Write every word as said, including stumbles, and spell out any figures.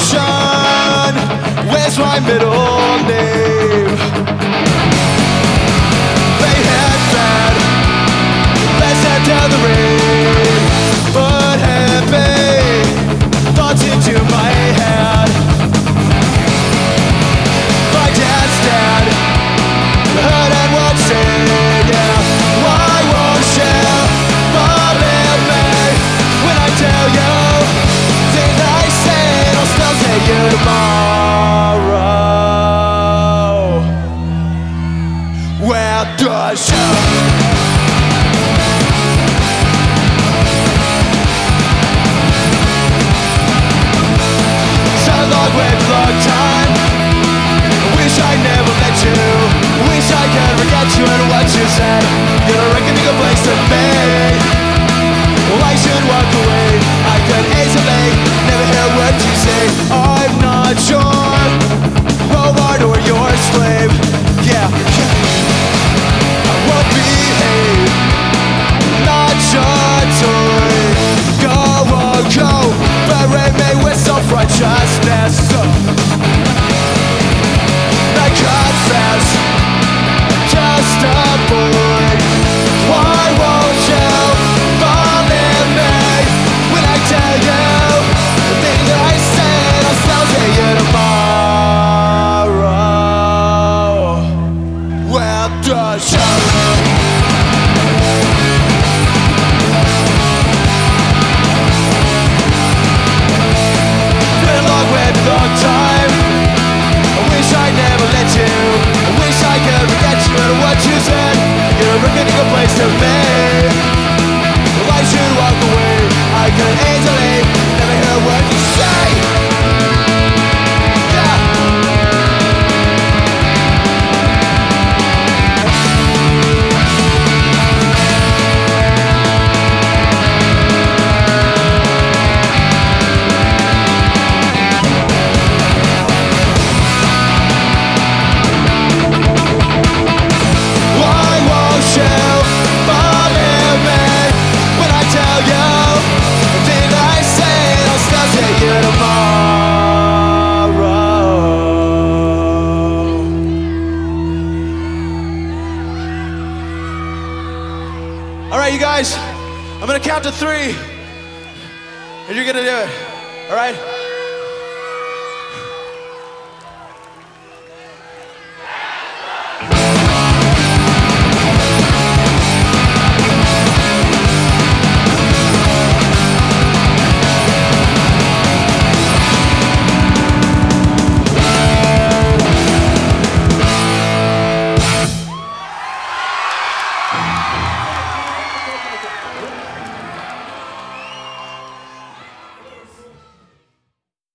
ocean. Where's my middle name? They had bad, let's head down the rain. But heavy thoughts into my head. My dad's dad heard and would say, yeah, why won't you believe me when I tell you things I say? I'll still tell you tomorrow. Where does you? Long way, long time. Wish I never met you. Wish I could forget you and what you said. You're a reckoning a place to be. Well, I should walk away. I could easily never hear what you say. I'm not your robot or your slave. Yeah, I won't behave. Not your toy. Go, oh, go. Bury me with self-righteousness. I confess, just a boy. Why won't you believe me when I tell you the things that I said? I'll still tell you tomorrow. Well, does you? Long time. I wish I never let you. I wish I could forget you and what you said. You're a reckoning a place to be. Well, I should walk away. I could easily never hear what you say. Yeah. Alright, you guys, I'm gonna count to three, and you're gonna do it, alright?